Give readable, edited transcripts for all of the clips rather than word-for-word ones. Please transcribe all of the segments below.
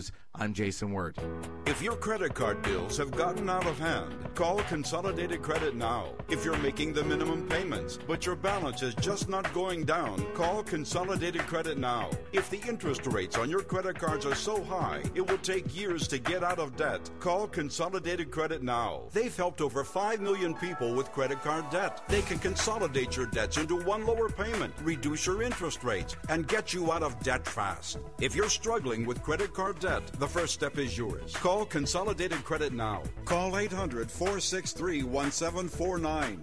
News. I'm Jason Wirt. If your credit card bills have gotten out of hand, call Consolidated Credit now. If you're making the minimum payments, but your balance is just not going down, call Consolidated Credit now. If the interest rates on your credit cards are so high, it will take years to get out of debt, call Consolidated Credit now. They've helped over 5 million people with credit card debt. They can consolidate your debts into one lower payment, reduce your interest rates, and get you out of debt fast. If you're struggling with credit card debt, the first step is yours. Call Consolidated Credit now. Call 800-463-1749.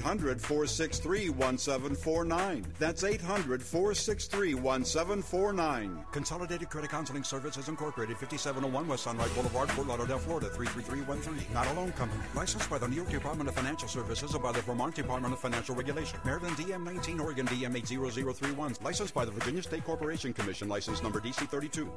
800-463-1749. That's 800-463-1749. Consolidated Credit Counseling Services Incorporated, 5701 West Sunrise Boulevard, Fort Lauderdale, Florida, 33313. Not a loan company. Licensed by the New York Department of Financial Services or by the Vermont Department of Financial Regulation. Maryland DM19, Oregon DM80031. Licensed by the Virginia State Corporation Commission. License number DC32.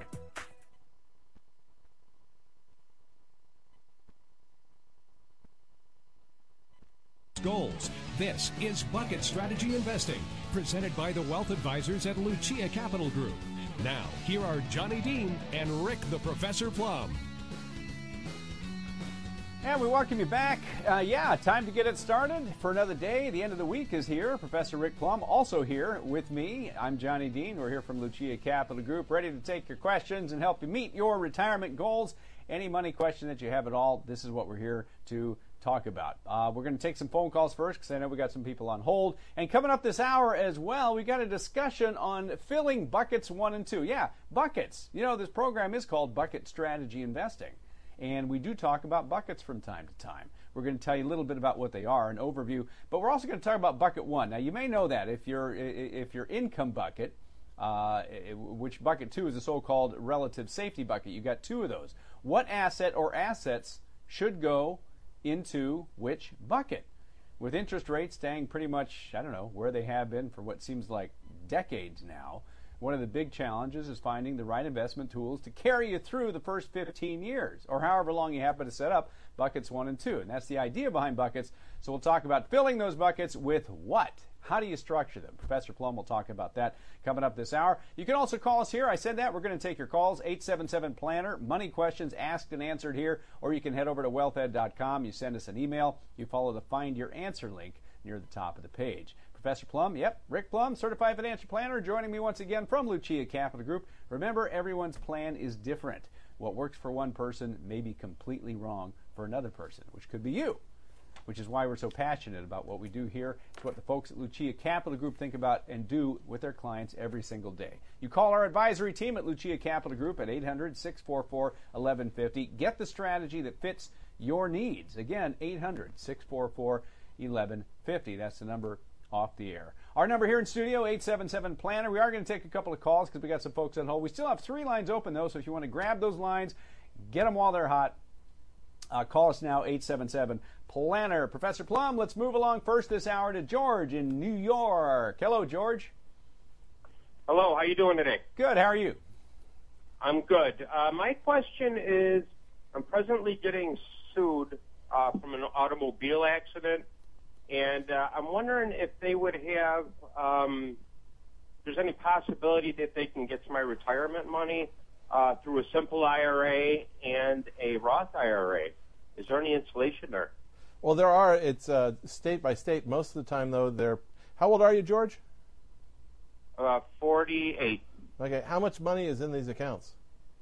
Goals. This is Bucket Strategy Investing, presented by the Wealth Advisors at Lucia Capital Group. Now, here are Johnny Dean and Rick the Professor Plum. And we welcome you back. Time to get it started for another day. The end of the week is here. Professor Rick Plum also here with me. I'm Johnny Dean. We're here from Lucia Capital Group, ready to take your questions and help you meet your retirement goals. Any money question that you have at all, this is what we're here to talk about. We're going to take some phone calls first because I know we got some people on hold. And coming up this hour as well, we got a discussion on filling buckets 1 and 2. Yeah, buckets. You know, this program is called Bucket Strategy Investing. And we do talk about buckets from time to time. We're going to tell you a little bit about what they are, an overview. But we're also going to talk about bucket 1. Now, you may know that if your income bucket, which bucket 2 is a so-called relative safety bucket. You got 2 of those. What asset or assets should go into which bucket? With interest rates staying pretty much, where they have been for what seems like decades now, one of the big challenges is finding the right investment tools to carry you through the first 15 years, or however long you happen to set up buckets 1 and 2. And that's the idea behind buckets. So we'll talk about filling those buckets with what? How do you structure them? Professor Plum will talk about that coming up this hour. You can also call us here. I said that. We're going to take your calls. 877-PLANNER. Money questions asked and answered here. Or you can head over to wealthed.com. You send us an email. You follow the Find Your Answer link near the top of the page. Professor Plum, Rick Plum, Certified Financial Planner, joining me once again from Lucia Capital Group. Remember, everyone's plan is different. What works for one person may be completely wrong for another person, which could be you. Which is why we're so passionate about what we do here. It's what the folks at Lucia Capital Group think about and do with their clients every single day. You call our advisory team at Lucia Capital Group at 800-644-1150. Get the strategy that fits your needs. Again, 800-644-1150. That's the number off the air. Our number here in studio, 877-PLANNER. We are going to take a couple of calls because we got some folks on hold. We still have 3 lines open, though, so if you want to grab those lines, get them while they're hot. Call us now, 877-PLANNER. Professor Plum, let's move along first this hour to George in New York. Hello, George. Hello, how you doing today? Good, how are you? I'm good. My question is, I'm presently getting sued from an automobile accident, and I'm wondering if they would have, there's any possibility that they can get my retirement money through a simple IRA and a Roth IRA. Is there any insulation there? Well, there are. It's state by state. Most of the time, though, they're... How old are you, George? 48. Okay. How much money is in these accounts?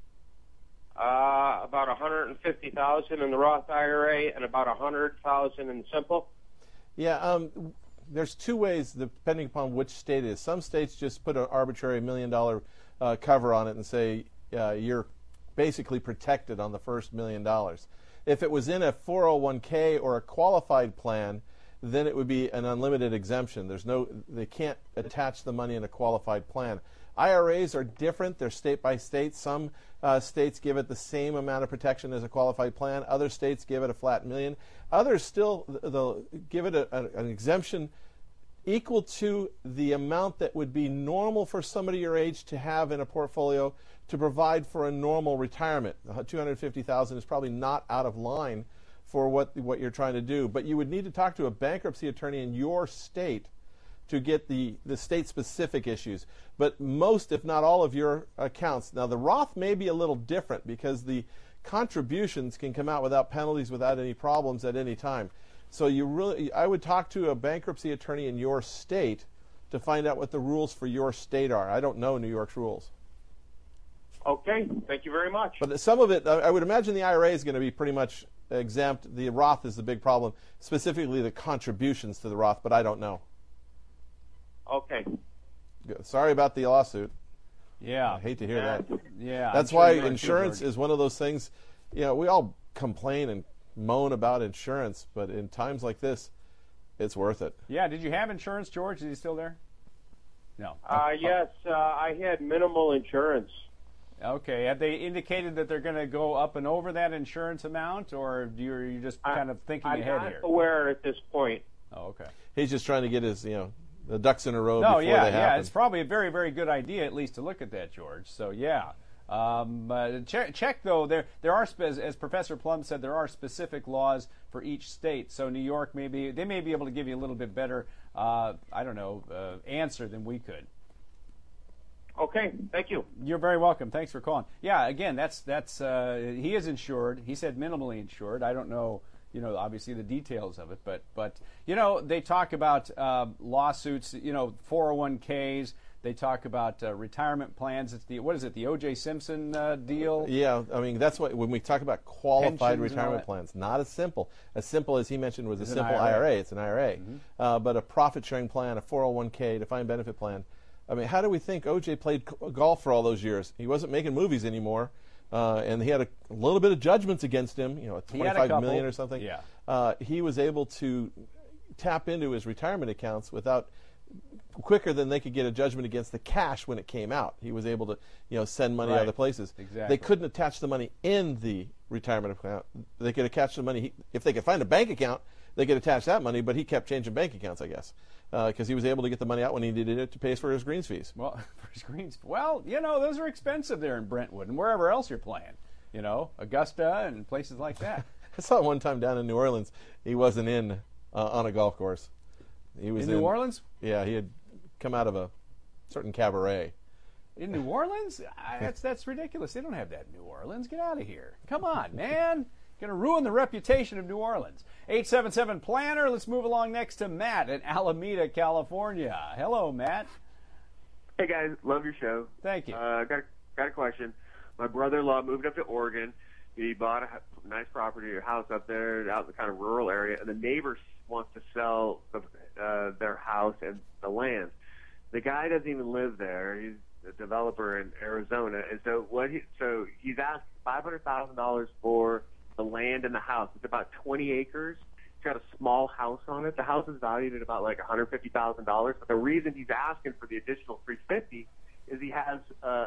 About $150,000 in the Roth IRA and about $100,000 in simple. Yeah. There's 2 ways, depending upon which state it is. Some states just put an arbitrary $1 million cover on it and say you're basically protected on the first $1 million. If it was in a 401k or a qualified plan, then it would be an unlimited exemption. They can't attach the money in a qualified plan. IRAs are different. They're state by state. Some states give it the same amount of protection as a qualified plan. Other states give it a flat $1 million. Others still they'll give it an exemption equal to the amount that would be normal for somebody your age to have in a portfolio to provide for a normal retirement. $250,000 is probably not out of line for what you're trying to do, but you would need to talk to a bankruptcy attorney in your state to get the state-specific issues. But most, if not all, of your accounts. Now, the Roth may be a little different because the contributions can come out without penalties, without any problems at any time. So I would talk to a bankruptcy attorney in your state to find out what the rules for your state are. I don't know New York's rules. Okay, thank you very much. But some of it, I would imagine the IRA is going to be pretty much exempt. The Roth is the big problem, specifically the contributions to the Roth, but I don't know. Okay. Good. Sorry about the lawsuit. Yeah. I hate to hear that. Yeah. That's why insurance is one of those things. You know, we all complain and moan about insurance, but in times like this, it's worth it. Yeah. Did you have insurance, George? Is he still there? No. Yes, I had minimal insurance. Okay. Have they indicated that they're going to go up and over that insurance amount, or are you just kind of thinking ahead here? I'm not aware at this point. Oh, okay. He's just trying to get his, the ducks in a row No, before they happen. Yeah, it's probably a very, very good idea at least to look at that, George. So, yeah. Check though. There are, as Professor Plum said, there are specific laws for each state. So New York they may be able to give you a little bit better, answer than we could. Okay, thank you. You're very welcome. Thanks for calling. Yeah, again, that's he is insured. He said minimally insured. I don't know, obviously the details of it, but they talk about lawsuits, 401ks. They talk about retirement plans. It's the O.J. Simpson deal? Yeah, I mean, that's what, when we talk about qualified Pensions retirement plans, not as simple as he mentioned was a It's an simple IRA. IRA. It's an IRA. But a profit-sharing plan, a 401k, defined benefit plan. I mean, how do we think O.J. played golf for all those years? He wasn't making movies anymore, and he had a little bit of judgments against him, $25 million or something. Yeah. He was able to tap into his retirement accounts quicker than they could get a judgment against the cash when it came out. He was able to, send money Right. other places. Exactly. They couldn't attach the money in the retirement account. They could attach the money. If they could find a bank account, they could attach that money, but he kept changing bank accounts, I guess, because he was able to get the money out when he needed it to pay for his greens fees. Well, for his greens. Well, those are expensive there in Brentwood and wherever else you're playing. Augusta and places like that. I saw one time down in New Orleans, he wasn't in on a golf course. He was in New Orleans? Yeah, he had come out of a certain cabaret. In New Orleans? That's ridiculous. They don't have that in New Orleans. Get out of here. Come on, man. Going to ruin the reputation of New Orleans. 877-PLANNER. Let's move along next to Matt in Alameda, California. Hello, Matt. Hey, guys. Love your show. Thank you. Got a question. My brother-in-law moved up to Oregon. He bought a nice property or house up there out in the kind of rural area, and the neighbor wants to sell their house and the land. The guy doesn't even live there. He's a developer in Arizona, and so he's asked $500,000 for the land and the house. It's about 20 acres. It's got a small house on it. The house is valued at about like $150,000. But the reason he's asking for the additional $350,000 is he has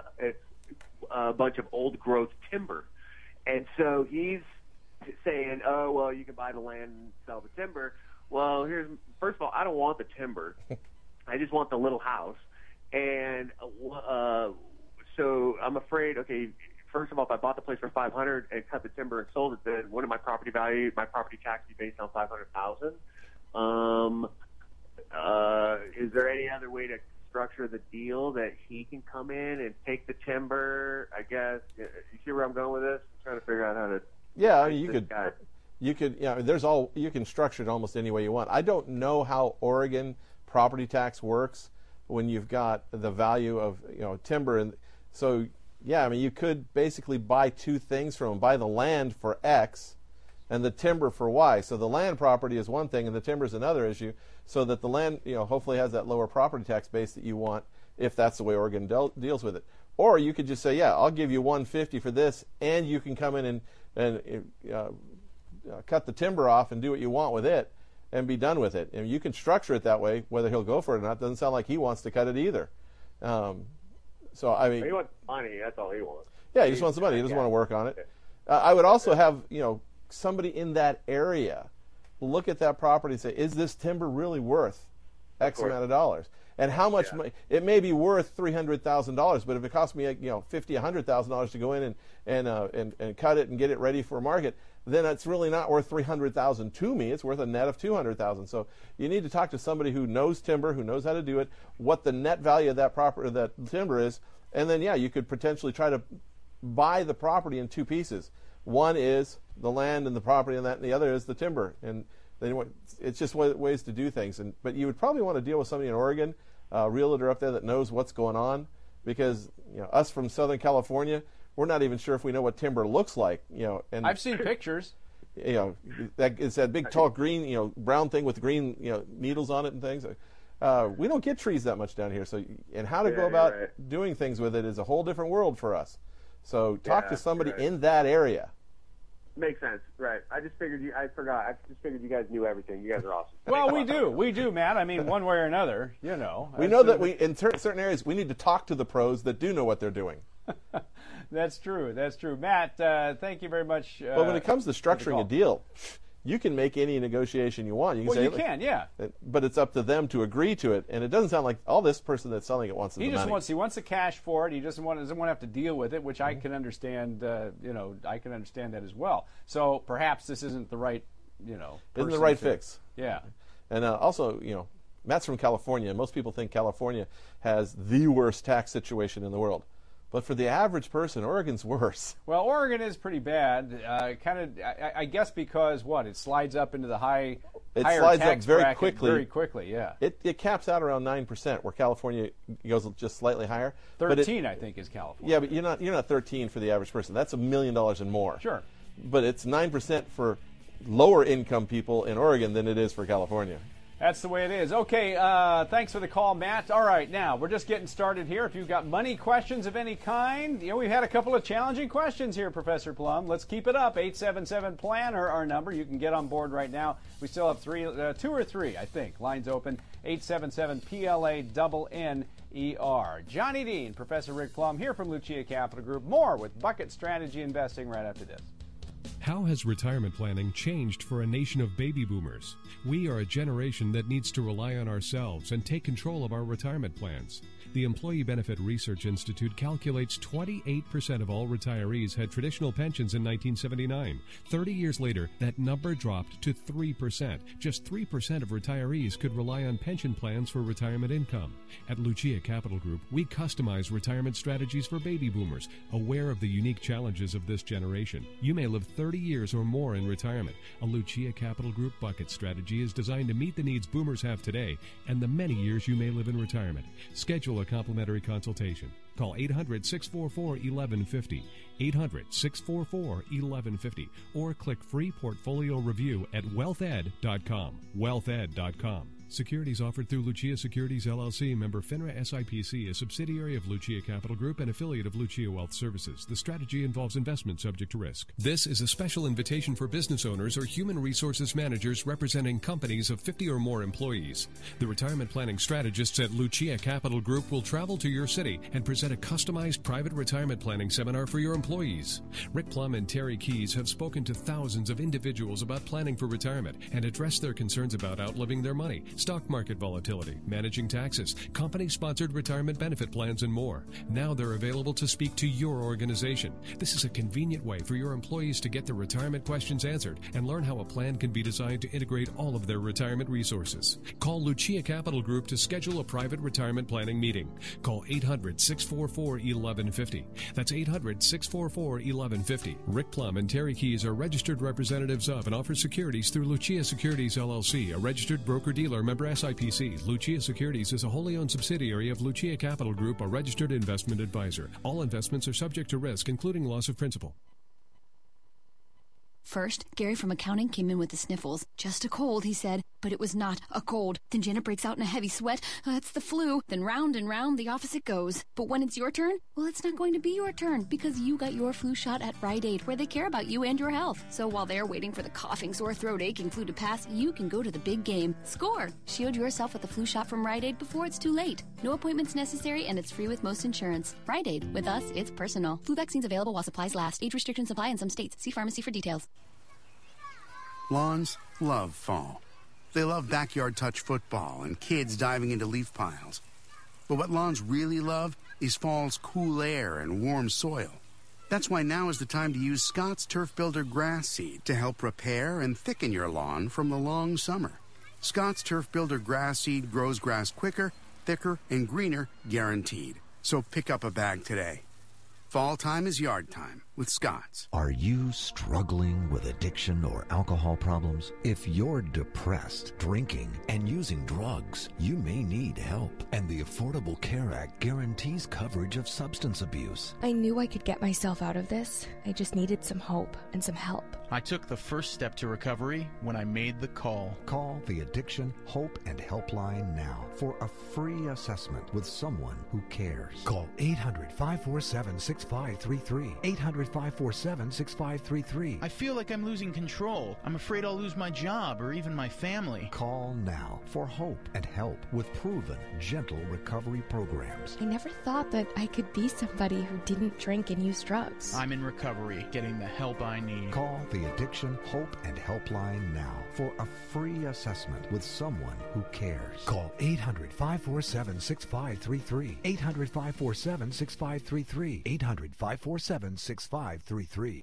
a bunch of old growth timber, and so he's saying, "Oh, well, you can buy the land and sell the timber." Well, first of all, I don't want the timber. I just want the little house, and so I'm afraid. Okay. First of all, if I bought the place for $500,000 and cut the timber and sold it, then wouldn't my property tax be based on $500,000? Is there any other way to structure the deal that he can come in and take the timber? I guess you see where I'm going with this. I'm trying to figure out how to. Yeah, I mean, you could. Yeah, you can structure it almost any way you want. I don't know how Oregon property tax works when you've got the value of timber, and so. Yeah, I mean, you could basically buy two things from them. Buy the land for X and the timber for Y. So the land property is one thing and the timber is another issue, so that the land, hopefully has that lower property tax base that you want, if that's the way Oregon deals with it. Or you could just say, yeah, I'll give you $150,000 for this, and you can come in and cut the timber off and do what you want with it and be done with it. And you can structure it that way. Whether he'll go for it or not doesn't sound like he wants to cut it either. So I mean, he wants money. That's all he wants. Yeah, he just wants the money. He doesn't want to work on it. I would also have somebody in that area look at that property and say, is this timber really worth X amount of dollars? and how much it may be worth $300,000, but if it costs me $50,000, $100,000 to go in and cut it and get it ready for market, then it's really not worth $300,000 to me. It's worth a net of $200,000. So you need to talk to somebody who knows timber, who knows how to do it, what the net value of that timber is, and then you could potentially try to buy the property in two pieces. One is the land and the property, and the other is the timber. And then it's just ways to do things. But you would probably want to deal with somebody in Oregon, a realtor up there that knows what's going on, because us from Southern California, we're not even sure if we know what timber looks like. And I've seen pictures. It's that big, tall, green, brown thing with green, needles on it and things. We don't get trees that much down here. So, and how to go about doing things with it is a whole different world for us. So, talk to somebody in that area. Makes sense, right? I just figured you guys knew everything. You guys are awesome. Well, we do, Matt. I mean, one way or another, We know that in certain areas we need to talk to the pros that do know what they're doing. That's true. Matt, thank you very much. But when it comes to structuring a deal, you can make any negotiation you want. You can yeah. But it's up to them to agree to it, and it doesn't sound like all this person that's selling it wants the money. He wants the cash for it. He doesn't want to have to deal with it, which I can understand. I can understand that as well. So perhaps this isn't the right, isn't the right fix. Yeah. And also, Matt's from California. Most people think California has the worst tax situation in the world. But for the average person, Oregon's worse. Well, Oregon is pretty bad. I guess because it slides up into the higher tax bracket very quickly. Yeah. It caps out around 9%, where California goes just slightly higher. 13, I think, is California. Yeah, but you're not 13 for the average person. That's $1 million and more. Sure. But it's 9% for lower income people in Oregon than it is for California. That's the way it is. Okay, thanks for the call, Matt. All right, now, we're just getting started here. If you've got money questions of any kind, we've had a couple of challenging questions here, Professor Plum. Let's keep it up. 877-PLAN-ER, our number. You can get on board right now. We still have two or three, I think, lines open. 877-PLANNER. Johnny Dean, Professor Rick Plum, here from Lucia Capital Group. More with Bucket Strategy Investing right after this. How has retirement planning changed for a nation of baby boomers? We are a generation that needs to rely on ourselves and take control of our retirement plans. The Employee Benefit Research Institute calculates 28% of all retirees had traditional pensions in 1979. 30 years later, that number dropped to 3%. Just 3% of retirees could rely on pension plans for retirement income. At Lucia Capital Group, we customize retirement strategies for baby boomers, aware of the unique challenges of this generation. You may live 30 years or more in retirement. A Lucia Capital Group bucket strategy is designed to meet the needs boomers have today and the many years you may live in retirement. Schedule a complimentary consultation. Call 800-644-1150, 800-644-1150, or click free portfolio review at wealthed.com, wealthed.com. Securities offered through Lucia Securities, LLC, member FINRA SIPC, a subsidiary of Lucia Capital Group and affiliate of Lucia Wealth Services. The strategy involves investment subject to risk. This is a special invitation for business owners or human resources managers representing companies of 50 or more employees. The retirement planning strategists at Lucia Capital Group will travel to your city and present a customized private retirement planning seminar for your employees. Rick Plum and Terry Keys have spoken to thousands of individuals about planning for retirement and addressed their concerns about outliving their money, stock market volatility, managing taxes, company-sponsored retirement benefit plans, and more. Now they're available to speak to your organization. This is a convenient way for your employees to get their retirement questions answered and learn how a plan can be designed to integrate all of their retirement resources. Call Lucia Capital Group to schedule a private retirement planning meeting. Call 800-644-1150. That's 800-644-1150. Rick Plum and Terry Keys are registered representatives of and offer securities through Lucia Securities, LLC, a registered broker-dealer member SIPC. Lucia Securities is a wholly owned subsidiary of Lucia Capital Group, a registered investment advisor. All investments are subject to risk, including loss of principal. First, Gary from accounting came in with the sniffles. Just a cold, he said, but it was not a cold. Then Janet breaks out in a heavy sweat. It's the flu. Then round and round the office it goes. But when it's your turn, well, it's not going to be your turn because you got your flu shot at Rite Aid, where they care about you and your health. So while they're waiting for the coughing, sore throat, aching flu to pass, you can go to the big game. Score! Shield yourself with the flu shot from Rite Aid before it's too late. No appointments necessary, and it's free with most insurance. Rite Aid. With us, it's personal. Flu vaccines available while supplies last. Age restrictions apply in some states. See pharmacy for details. Lawns love fall. They love backyard touch football and kids diving into leaf piles. But what lawns really love is fall's cool air and warm soil. That's why now is the time to use Scott's Turf Builder grass seed to help repair and thicken your lawn from the long summer. Scott's Turf Builder grass seed grows grass quicker, thicker, and greener, guaranteed. So pick up a bag today. Fall time is yard time with Scott's. Are you struggling with addiction or alcohol problems? If you're depressed, drinking, and using drugs, you may need help. And the Affordable Care Act guarantees coverage of substance abuse. I knew I could get myself out of this. I just needed some hope and some help. I took the first step to recovery when I made the call. Call the Addiction, Hope, and Helpline now for a free assessment with someone who cares. Call 800-547-6533. 800-547-6533. I feel like I'm losing control. I'm afraid I'll lose my job or even my family. Call now for hope and help with proven, gentle recovery programs. I never thought that I could be somebody who didn't drink and use drugs. I'm in recovery, getting the help I need. Call the Addiction, Hope, and Helpline now for a free assessment with someone who cares. Call 800-547-6533. 800-547-6533. 800-547-6533.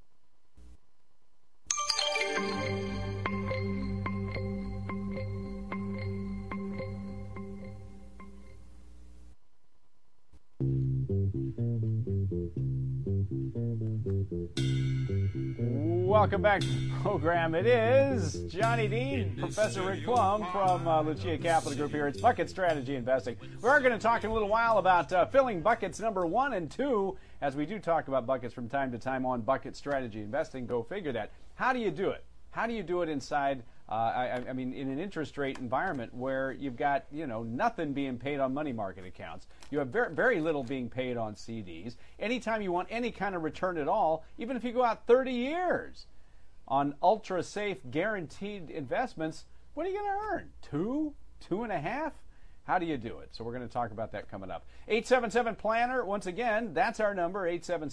Welcome back to the program. It is Johnny Dean, Professor Rick Plum from Lucia Capital Group here. It's Bucket Strategy Investing. We are going to talk in a little while about filling buckets number 1 and 2, as we do talk about buckets from time to time on Bucket Strategy Investing. Go figure that. How do you do it? How do you do it inside, I mean, in an interest rate environment where you've got, nothing being paid on money market accounts. You have very, very little being paid on CDs. Anytime you want any kind of return at all, even if you go out 30 years on ultra-safe guaranteed investments, what are you going to earn? 2, 2.5? How do you do it? So we're going to talk about that coming up. 877-PLANNER, once again, that's our number,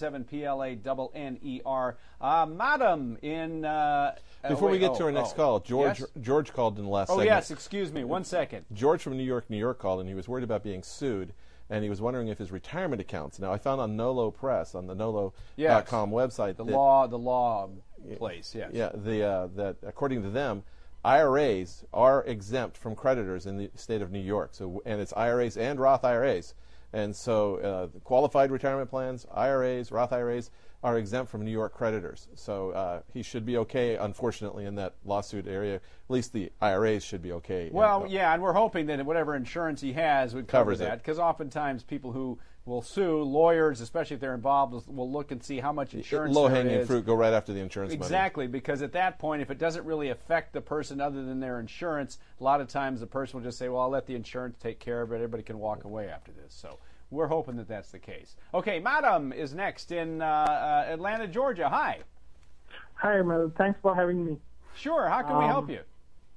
877-PLANNER. Madam in... Before we get to our next call, George yes? George called in the last segment. Oh, yes, excuse me, 1 second. George from New York called, and he was worried about being sued, and he was wondering if his retirement accounts. Now, I found on Nolo Press, on the Nolo.com website... The law place, yes. Yeah, that according to them, IRAs are exempt from creditors in the state of New York. So, and it's IRAs and Roth IRAs. And so qualified retirement plans, IRAs, Roth IRAs, are exempt from New York creditors. So he should be okay, unfortunately, in that lawsuit area. At least the IRAs should be okay. Well, yeah, and we're hoping that whatever insurance he has would cover that, because oftentimes people who will sue, lawyers, especially if they're involved, will look and see how much insurance there is. Low-hanging fruit, go right after the insurance money. Exactly, because at that point, if it doesn't really affect the person other than their insurance, a lot of times the person will just say, well, I'll let the insurance take care of it. Everybody can walk away after this. So we're hoping that that's the case. Okay, Madam is next in Atlanta, Georgia. Hi. Hi, Mel. Thanks for having me. Sure. How can we help you?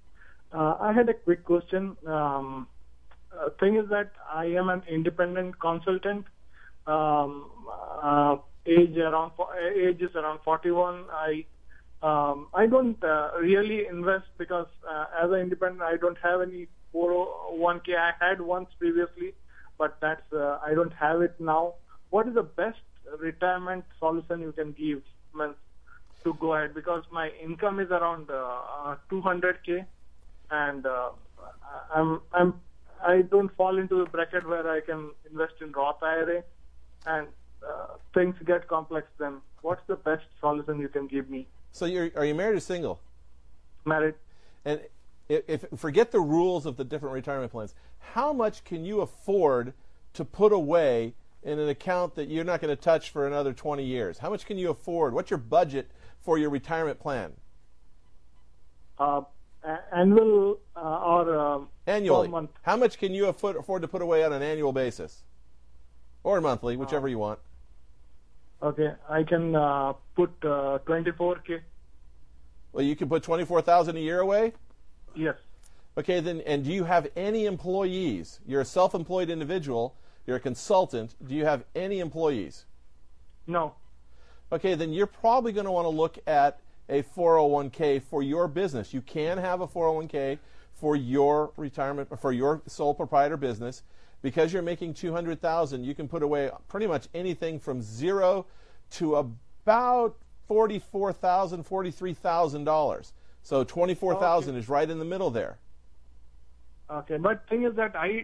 I had a quick question. Thing is that I am an independent consultant. Age is around 41. I don't really invest because as an independent, I don't have any 401k. I had once previously, but that's I don't have it now. What is the best retirement solution you can give to go ahead? Because my income is around 200k, and I don't fall into the bracket where I can invest in Roth IRA, and things get complex then. What's the best solution you can give me? So are you married or single? Married. And if forget the rules of the different retirement plans, how much can you afford to put away in an account that you're not going to touch for another 20 years? How much can you afford? What's your budget for your retirement plan? Annual or annually. per month? How much can you afford to put away on an annual basis? Or monthly, whichever you want. Okay, I can put 24k. Well, you can put $24,000 a year away? Yes. Okay, then, and do you have any employees? You're a self-employed individual. You're a consultant. Do you have any employees? No. Okay, then you're probably going to want to look at a 401k for your business. You can have a 401k for your retirement, for your sole proprietor business. because you're making $200,000, you can put away pretty much anything from zero to about $44,000, $43,000. So $24,000 is right in the middle there. Okay, but thing is that I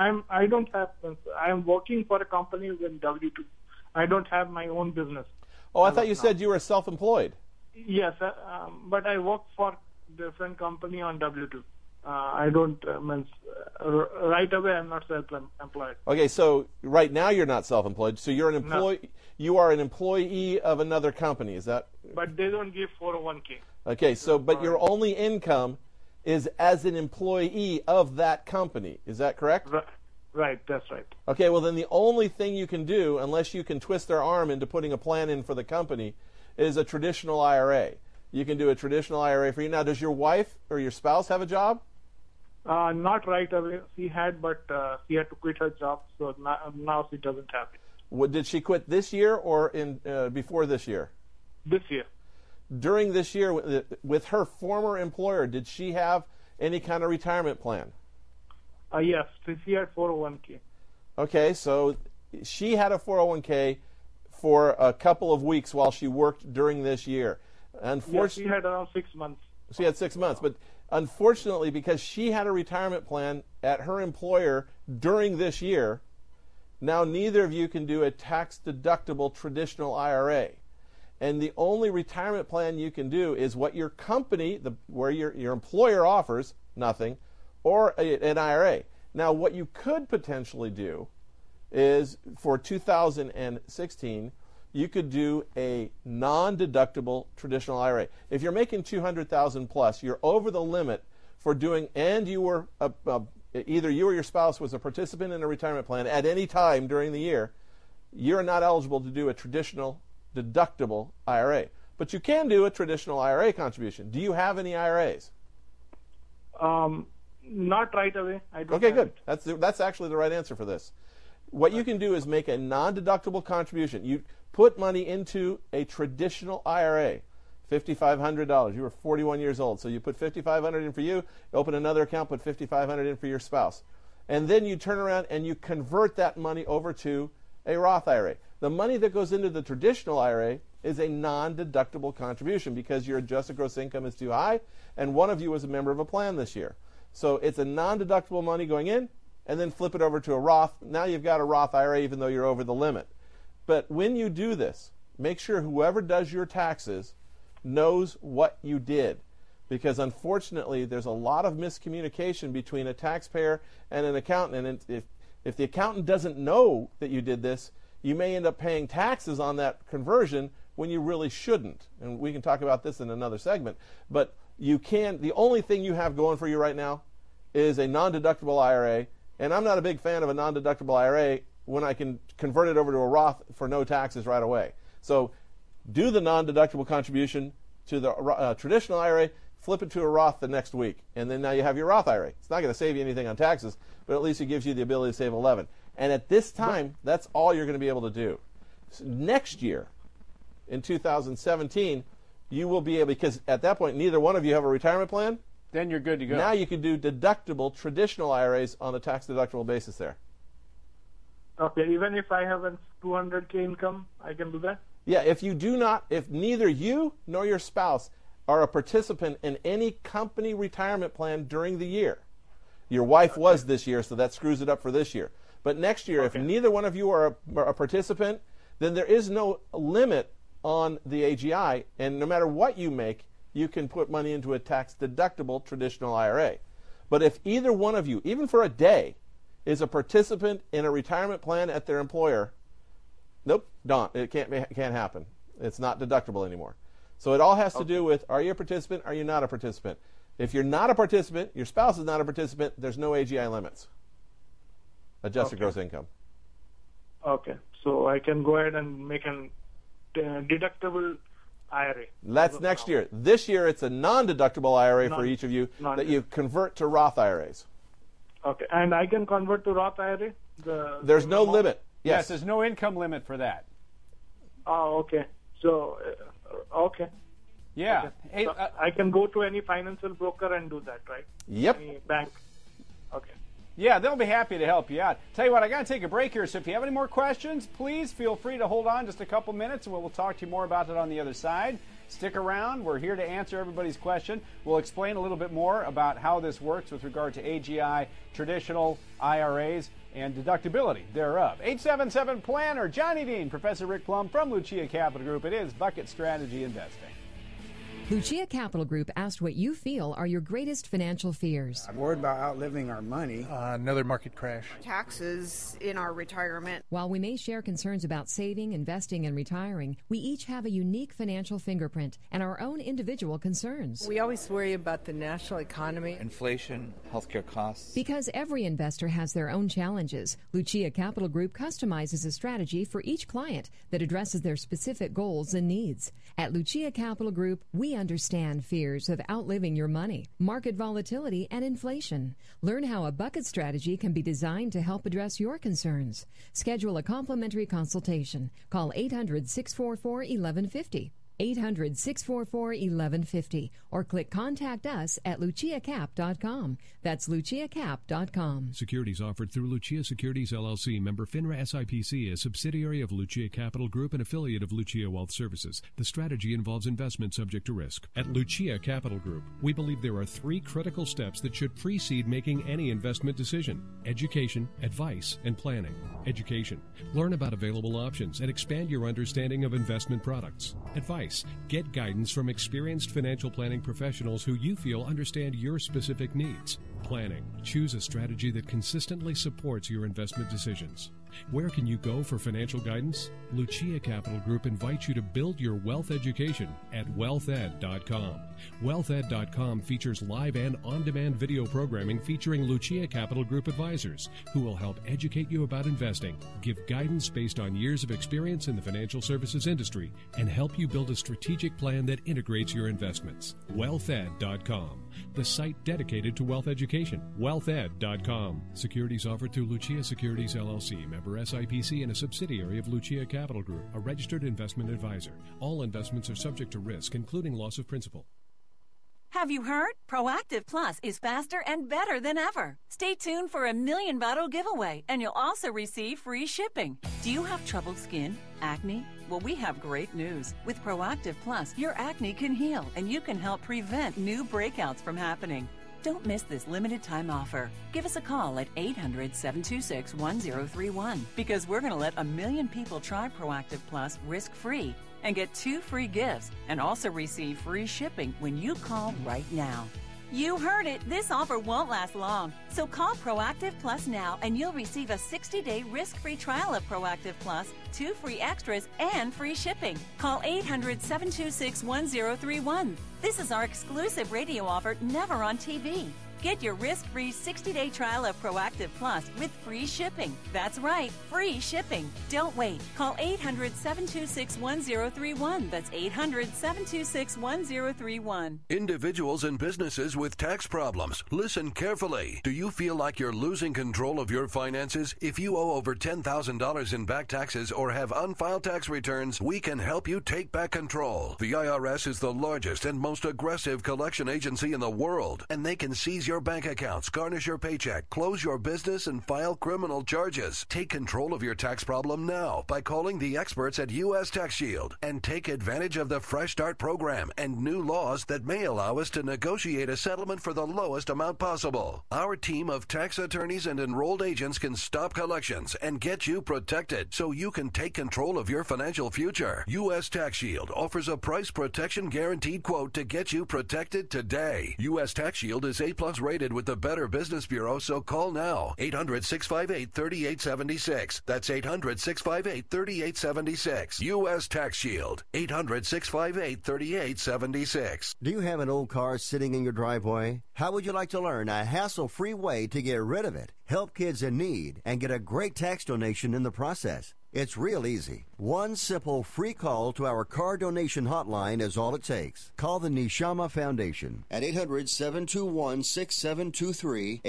am working for a company with W-2. I don't have my own business. Oh, I thought you said you were self-employed. Yes, but I work for different company on W-2. I don't right away I'm not self-employed. Okay, so right now you're not self-employed. So you're an employee. No. You are an employee of another company. Is that? But they don't give 401k. Okay, so but your only income is as an employee of that company. Is that correct? Right, that's right. Okay, well then the only thing you can do, unless you can twist their arm into putting a plan in for the company, is a traditional IRA. You can do a traditional IRA for you. Now, does your wife or your spouse have a job? Not right away. She had, but she had to quit her job, so now she doesn't have it. What, did she quit this year or in before this year? This year. During this year, with her former employer, did she have any kind of retirement plan? Yes, she had 401k. Okay, so she had a 401k for a couple of weeks while she worked during this year. Unfortunately, she had around 6 months. She had 6 months, but unfortunately, because she had a retirement plan at her employer during this year, now neither of you can do a tax-deductible traditional IRA. And the only retirement plan you can do is what your company, where your employer offers, nothing, or an IRA. Now, what you could potentially do is for 2016, you could do a non-deductible traditional IRA. If you're making $200,000 plus, you're over the limit for doing, and you were either you or your spouse was a participant in a retirement plan at any time during the year, you're not eligible to do a traditional deductible IRA. But you can do a traditional IRA contribution. Do you have any IRAs? Not right away. I don't. Okay, good. That's actually the right answer for this. What you can do is make a non-deductible contribution. You put money into a traditional IRA, $5,500. You were 41 years old, so you put $5,500 in for you, open another account, put $5,500 in for your spouse. And then you turn around and you convert that money over to a Roth IRA. The money that goes into the traditional IRA is a non-deductible contribution because your adjusted gross income is too high and one of you was a member of a plan this year. So it's a non-deductible money going in, and then flip it over to a Roth. Now you've got a Roth IRA even though you're over the limit. But when you do this, make sure whoever does your taxes knows what you did. Because unfortunately, there's a lot of miscommunication between a taxpayer and an accountant. And if the accountant doesn't know that you did this, you may end up paying taxes on that conversion when you really shouldn't. And we can talk about this in another segment. But you can, the only thing you have going for you right now is a non-deductible IRA. And I'm not a big fan of a non-deductible IRA when I can convert it over to a Roth for no taxes right away. So do the non-deductible contribution to the traditional IRA, flip it to a Roth the next week, and then now you have your Roth IRA. It's not going to save you anything on taxes, but at least it gives you the ability to save 11. And at this time, that's all you're going to be able to do. So next year, in 2017, you will be able, because at that point, neither one of you have a retirement plan. Then you're good to go. Now you can do deductible traditional IRAs on a tax-deductible basis there. Okay, even if I have a 200K income, I can do that? Yeah, if neither you nor your spouse are a participant in any company retirement plan during the year. Your wife was this year, so that screws it up for this year. But next year, if neither one of you are a participant, then there is no limit on the AGI, and no matter what you make, you can put money into a tax-deductible traditional IRA. But if either one of you, even for a day, is a participant in a retirement plan at their employer, nope, it can't happen. It's not deductible anymore. So it all has to do with, are you a participant, are you not a participant? If you're not a participant, your spouse is not a participant, there's no AGI limits. Adjusted gross income. Okay, so I can go ahead and make a deductible IRA. That's next year. This year it's a non-deductible IRA for each of you that you convert to Roth IRAs. Okay, and I can convert to Roth IRA? There's no limit. Yes, there's no income limit for that. Oh, okay. So, okay. Yeah. Okay. Hey, so I can go to any financial broker and do that, right? Yep. Any bank. Okay. Yeah, they'll be happy to help you out. Tell you what, I got to take a break here, so if you have any more questions, please feel free to hold on just a couple minutes, and we'll talk to you more about it on the other side. Stick around. We're here to answer everybody's question. We'll explain a little bit more about how this works with regard to AGI, traditional IRAs, and deductibility thereof. 877-PLANNER, Johnny Dean, Professor Rick Plum from Lucia Capital Group. It is Bucket Strategy Investing. Lucia Capital Group asked what you feel are your greatest financial fears. I'm worried about outliving our money. Another market crash. Taxes in our retirement. While we may share concerns about saving, investing, and retiring, we each have a unique financial fingerprint and our own individual concerns. We always worry about the national economy. Inflation, healthcare costs. Because every investor has their own challenges, Lucia Capital Group customizes a strategy for each client that addresses their specific goals and needs. At Lucia Capital Group, we understand fears of outliving your money, market volatility, and inflation. Learn how a bucket strategy can be designed to help address your concerns. Schedule a complimentary consultation. Call 800-644-1150. 800-644-1150 or click Contact Us at LuciaCap.com. That's LuciaCap.com. Securities offered through Lucia Securities LLC, member FINRA SIPC, a subsidiary of Lucia Capital Group and affiliate of Lucia Wealth Services. The strategy involves investment subject to risk. At Lucia Capital Group, we believe there are 3 critical steps that should precede making any investment decision: education, advice, and planning. Education. Learn about available options and expand your understanding of investment products. Advice. Get guidance from experienced financial planning professionals who you feel understand your specific needs. Planning. Choose a strategy that consistently supports your investment decisions. Where can you go for financial guidance? Lucia Capital Group invites you to build your wealth education at wealthed.com. Wealthed.com features live and on-demand video programming featuring Lucia Capital Group advisors who will help educate you about investing, give guidance based on years of experience in the financial services industry, and help you build a strategic plan that integrates your investments. Wealthed.com, the site dedicated to wealth education. Wealthed.com. Securities offered through Lucia Securities LLC, member SIPC, and a subsidiary of Lucia Capital Group, a registered investment advisor. All investments are subject to risk, including loss of principal. Have you heard? Proactive Plus is faster and better than ever. Stay tuned for a $1 million bottle giveaway, and you'll also receive free shipping. Do you have troubled skin? Acne? Well, we have great news. With Proactive Plus, your acne can heal, and you can help prevent new breakouts from happening. Don't miss this limited time offer. Give us a call at 800-726-1031 because we're going to let 1 million people try Proactive Plus risk-free and get 2 free gifts and also receive free shipping when you call right now. You heard it. This offer won't last long. So call Proactive Plus now and you'll receive a 60-day risk-free trial of Proactive Plus, 2 free extras, and free shipping. Call 800-726-1031. This is our exclusive radio offer, never on TV. Get your risk-free 60-day trial of Proactive Plus with free shipping. That's right, free shipping. Don't wait. Call 800-726-1031. That's 800-726-1031. Individuals and businesses with tax problems, listen carefully. Do you feel like you're losing control of your finances? If you owe over $10,000 in back taxes or have unfiled tax returns, we can help you take back control. The IRS is the largest and most aggressive collection agency in the world, and they can seize your bank accounts, garnish your paycheck, close your business, and file criminal charges. Take control of your tax problem now by calling the experts at U.S. Tax Shield and take advantage of the Fresh Start program and new laws that may allow us to negotiate a settlement for the lowest amount possible. Our team of tax attorneys and enrolled agents can stop collections and get you protected so you can take control of your financial future. U.S. Tax Shield offers a price protection guaranteed quote to get you protected today. U.S. Tax Shield is A+ rated with the Better Business Bureau, so call now. 800-658-3876. That's 800-658-3876. U.S. Tax Shield. 800-658-3876. Do you have an old car sitting in your driveway? How would you like to learn a hassle-free way to get rid of it, help kids in need, and get a great tax donation in the process? It's real easy. One simple free call to our car donation hotline is all it takes. Call the Neshama Foundation at 800-721-6723,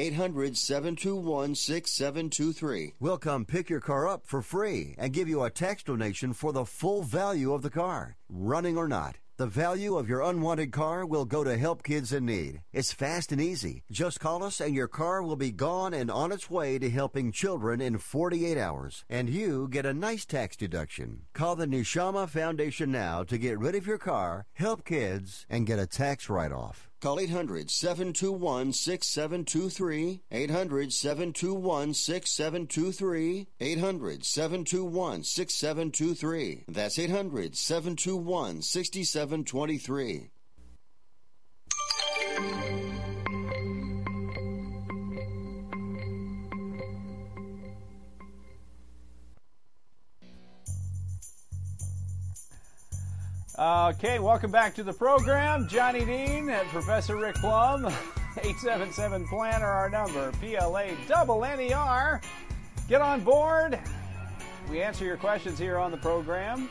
800-721-6723. We'll come pick your car up for free and give you a tax donation for the full value of the car, running or not. The value of your unwanted car will go to Help Kids in Need. It's fast and easy. Just call us and your car will be gone and on its way to helping children in 48 hours. And you get a nice tax deduction. Call the Neshama Foundation now to get rid of your car, help kids, and get a tax write-off. Call 800-721-6723, 800-721-6723, 800-721-6723. That's 800-721-6723. Okay, welcome back to the program. Johnny Dean and Professor Rick Plum. 877-PLANNER, our number. PLANNER. Get on board. We answer your questions here on the program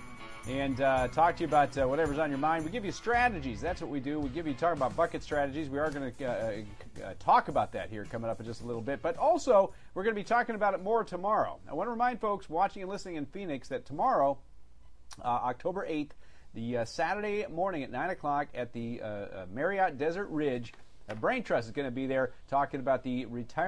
and talk to you about whatever's on your mind. We give you strategies. That's what we do. We talk about bucket strategies. We are going to talk about that here coming up in just a little bit. But also, we're going to be talking about it more tomorrow. I want to remind folks watching and listening in Phoenix that tomorrow, October 8th, the Saturday morning at 9 o'clock at the Marriott Desert Ridge, Brain Trust is going to be there talking about the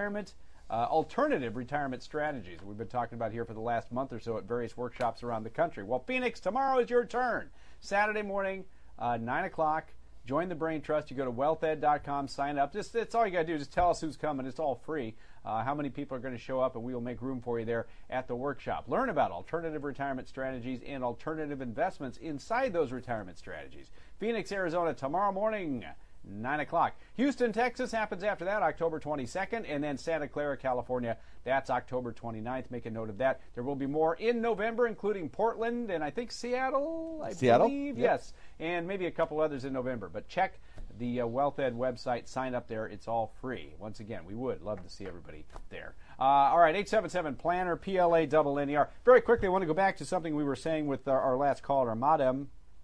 alternative retirement strategies that we've been talking about here for the last month or so at various workshops around the country. Well, Phoenix, tomorrow is your turn. Saturday morning, 9 o'clock. Join the Brain Trust. You go to wealthed.com, sign up. That's all you got to do. Just tell us who's coming. It's all free. How many people are going to show up, and we will make room for you there at the workshop. Learn about alternative retirement strategies and alternative investments inside those retirement strategies. Phoenix, Arizona, tomorrow morning, 9 o'clock. Houston, Texas happens after that, October 22nd, and then Santa Clara, California, that's October 29th. Make a note of that. There will be more in November, including Portland and I think Seattle, I believe. Yep. Yes, and maybe a couple others in November. But check the Wealth Ed website. Sign up there. It's all free. Once again, we would love to see everybody there. All right, 877-PLANNER, PLANNER. Very quickly, I want to go back to something we were saying with our last caller, Madem,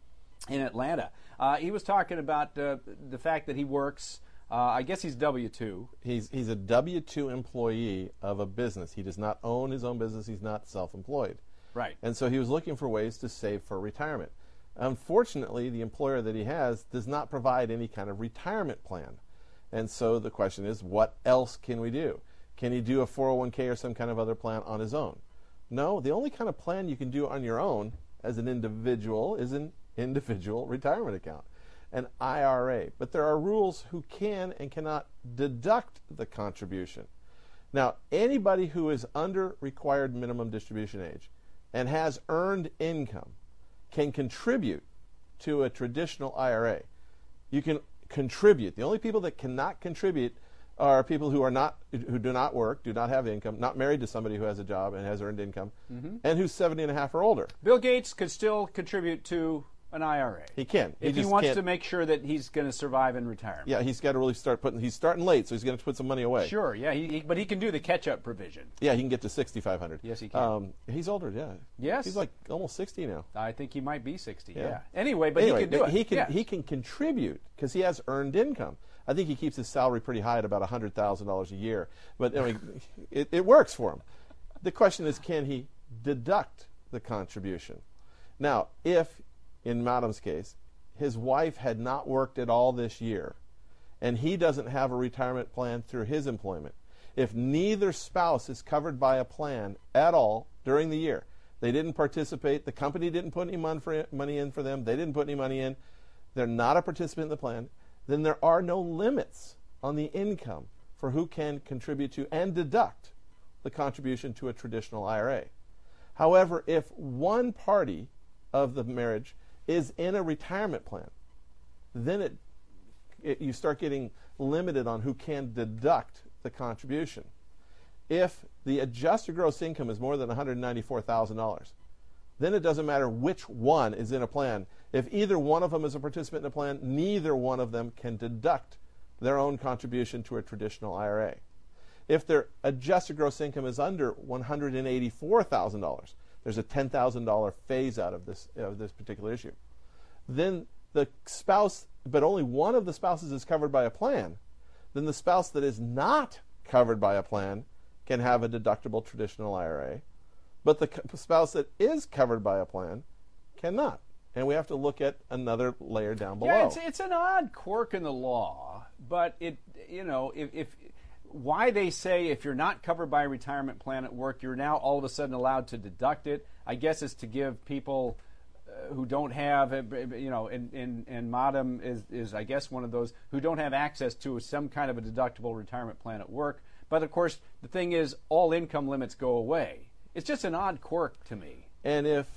in Atlanta. He was talking about the fact that he works, I guess he's W-2. He's a W-2 employee of a business. He does not own his own business. He's not self-employed. Right. And so he was looking for ways to save for retirement. Unfortunately, the employer that he has does not provide any kind of retirement plan. And so the question is, what else can we do? Can he do a 401k or some kind of other plan on his own? No, the only kind of plan you can do on your own as an individual is an individual retirement account, an IRA. But there are rules who can and cannot deduct the contribution. Now, anybody who is under required minimum distribution age and has earned income can contribute to a traditional IRA. You can contribute. The only people that cannot contribute are people who do not work, do not have income, not married to somebody who has a job and has earned income, and who's 70 and a half or older. Bill Gates could still contribute to an IRA. He can. If he wants to make sure that he's going to survive in retirement. Yeah, he's got to really start putting, he's starting late, so he's going to put some money away. Sure, yeah, but he can do the catch-up provision. Yeah, he can get to $6,500. Yes, he can. He's older, yeah. Yes? He's like almost 60 now. I think he might be 60, yeah. Anyway, he can do it. He can contribute because he has earned income. I think he keeps his salary pretty high at about $100,000 a year. But I mean, it works for him. The question is, can he deduct the contribution? Now, if, in Madam's case, his wife had not worked at all this year, and he doesn't have a retirement plan through his employment, if neither spouse is covered by a plan at all during the year, they didn't participate, the company didn't put any money in for them, they didn't put any money in, they're not a participant in the plan, then there are no limits on the income for who can contribute to and deduct the contribution to a traditional IRA. However, if one party of the marriage is in a retirement plan, then you start getting limited on who can deduct the contribution. If the adjusted gross income is more than $194,000, then it doesn't matter which one is in a plan. If either one of them is a participant in a plan, neither one of them can deduct their own contribution to a traditional IRA. If their adjusted gross income is under $184,000, there's a $10,000 phase out of this particular issue. Then the spouse, but only one of the spouses is covered by a plan, then the spouse that is not covered by a plan can have a deductible traditional IRA, but the spouse that is covered by a plan cannot. and we have to look at another layer down below. Yeah, it's an odd quirk in the law, but it, if why they say if you're not covered by a retirement plan at work, you're now all of a sudden allowed to deduct it. I guess it's to give people who don't have, and Madam is I guess one of those who don't have access to some kind of a deductible retirement plan at work. But of course, the thing is, all income limits go away. It's just an odd quirk to me. And if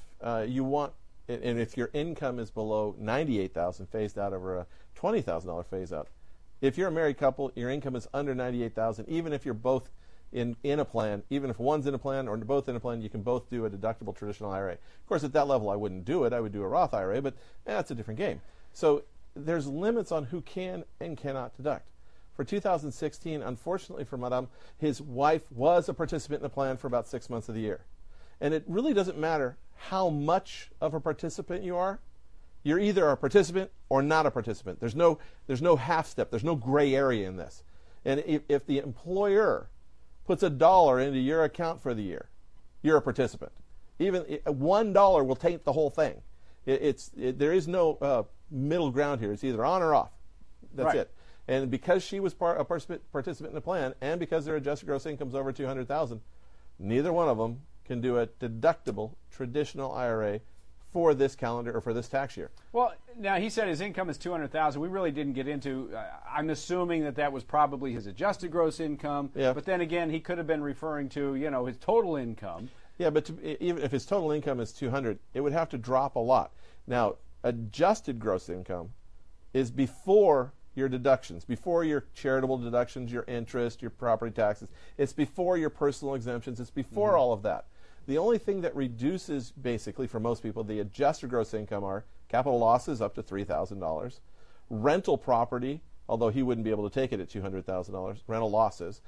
if your income is below $98,000 phased out over a $20,000 phase out, if you're a married couple, your income is under $98,000, even if you're both in a plan, even if one's in a plan or both in a plan, you can both do a deductible traditional IRA. Of course, at that level, I wouldn't do it. I would do a Roth IRA, but that's a different game. So there's limits on who can and cannot deduct. For 2016, unfortunately for Madame, his wife was a participant in the plan for about 6 months of the year. And it really doesn't matter how much of a participant you are. You're either a participant or not a participant. There's no half step. There's no gray area in this. And if the employer puts $1 into your account for the year, you're a participant. Even $1 will taint the whole thing. There is no middle ground here. It's either on or off. That's it. And because she was a participant in the plan, and because their adjusted gross income's over $200,000, neither one of them can do a deductible traditional IRA for this calendar or for this tax year. Well, now he said his income is $200,000. We really didn't get into. I'm assuming that was probably his adjusted gross income. Yeah. But then again, he could have been referring to his total income. Yeah, but even if his total income is $200,000, it would have to drop a lot. Now, adjusted gross income is before your deductions, before your charitable deductions, your interest, your property taxes. It's before your personal exemptions. It's before all of that. The only thing that reduces, basically, for most people, the adjusted gross income are capital losses up to $3,000, rental property, although he wouldn't be able to take it at $200,000, rental losses,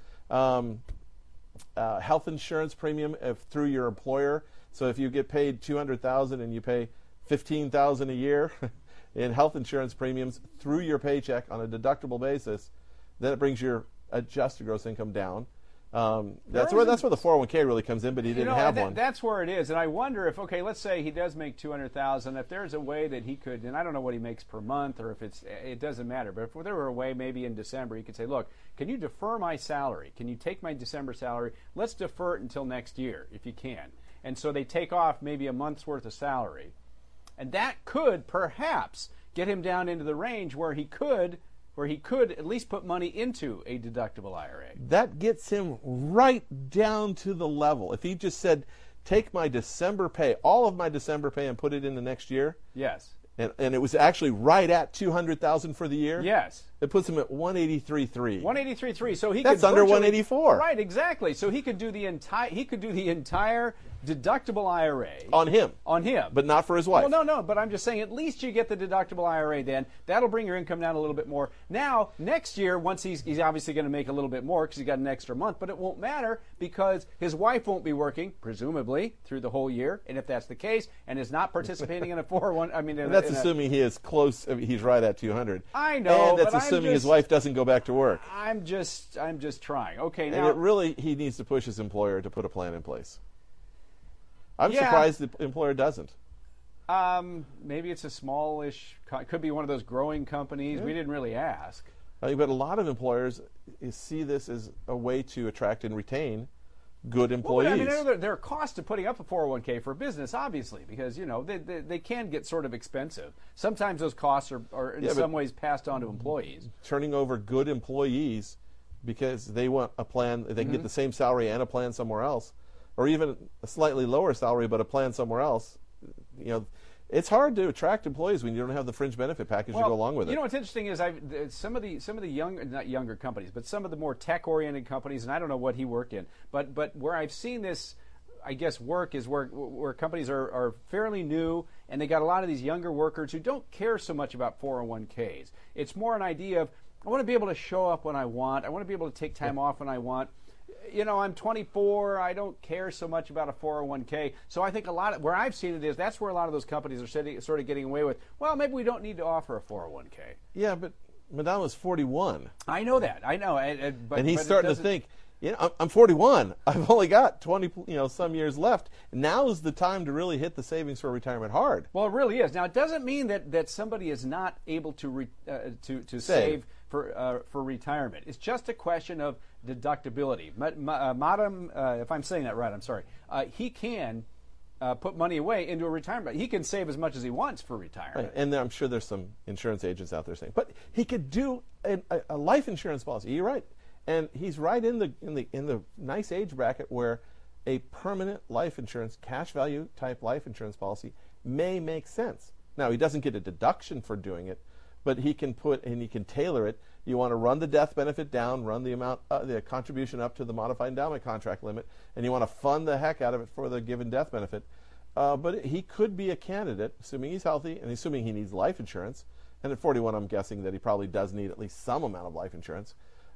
health insurance premium through your employer. So if you get paid $200,000 and you pay $15,000 a year in health insurance premiums through your paycheck on a deductible basis, then it brings your adjusted gross income down. That's where the 401k really comes in, but he didn't have one. That's where it is, and I wonder if, let's say he does make $200,000, if there's a way that he could, and I don't know what he makes per month, or if it doesn't matter, but if there were a way maybe in December he could say, look, can you defer my salary? Can you take my December salary? Let's defer it until next year, if you can. And so they take off maybe a month's worth of salary, and that could perhaps get him down into the range where he could at least put money into a deductible IRA. That gets him right down to the level. If he just said, take my December pay, all of my December pay, and put it into next year. Yes. And it was actually right at $200,000 for the year. Yes. It puts him at $183,300. $183,300. So he that's could under $184,000. Right, exactly. So he could do the entire deductible IRA on him, but not for his wife. Well, no. But I'm just saying, at least you get the deductible IRA. Then that'll bring your income down a little bit more. Now, next year, once he's obviously going to make a little bit more because he got an extra month, but it won't matter because his wife won't be working, presumably, through the whole year. And if that's the case, and is not participating in a 401, that's assuming he is close. He's right at $200,000. I know, and that's assuming his wife doesn't go back to work. I'm just trying. Okay, and now he needs to push his employer to put a plan in place. I'm surprised the employer doesn't. Maybe it's a smallish, could be one of those growing companies. Yeah. We didn't really ask. But a lot of employers see this as a way to attract and retain good employees. Well, I mean, there are costs to putting up a 401k for a business, obviously, because they can get sort of expensive. Sometimes those costs are in some ways passed on to employees. Turning over good employees because they want a plan, they can get the same salary and a plan somewhere else, or even a slightly lower salary but a plan somewhere else. It's hard to attract employees when you don't have the fringe benefit package to go along with it. What's interesting is some of the not younger companies, but some of the more tech-oriented companies, and I don't know what he worked in, but where I've seen this, I guess, work is where companies are fairly new, and they got a lot of these younger workers who don't care so much about 401ks. It's more an idea of, I want to be able to show up when I want. I want to be able to take time off when I want. I'm 24. I don't care so much about a 401k. So I think where I've seen it is that's where a lot of those companies are sort of getting away with, well, maybe we don't need to offer a 401k. Yeah, but Madame is 41. I know that. I know. And he's starting to think, I'm 41. I've only got 20, some years left. Now is the time to really hit the savings for retirement hard. Well, it really is. Now, it doesn't mean that somebody is not able to save for retirement. It's just a question of deductibility. Madam, if I'm saying that right, I'm sorry. He can put money away into a retirement. He can save as much as he wants for retirement. Right. And I'm sure there's some insurance agents out there saying, but he could do a life insurance policy. You're right. And he's right in the nice age bracket where a permanent life insurance, cash value type life insurance policy may make sense. Now, he doesn't get a deduction for doing it, but he can tailor it. You want to run the death benefit down, run the amount, the contribution up to the modified endowment contract limit, and you want to fund the heck out of it for the given death benefit. But he could be a candidate, assuming he's healthy and assuming he needs life insurance. And at 41, I'm guessing that he probably does need at least some amount of life insurance.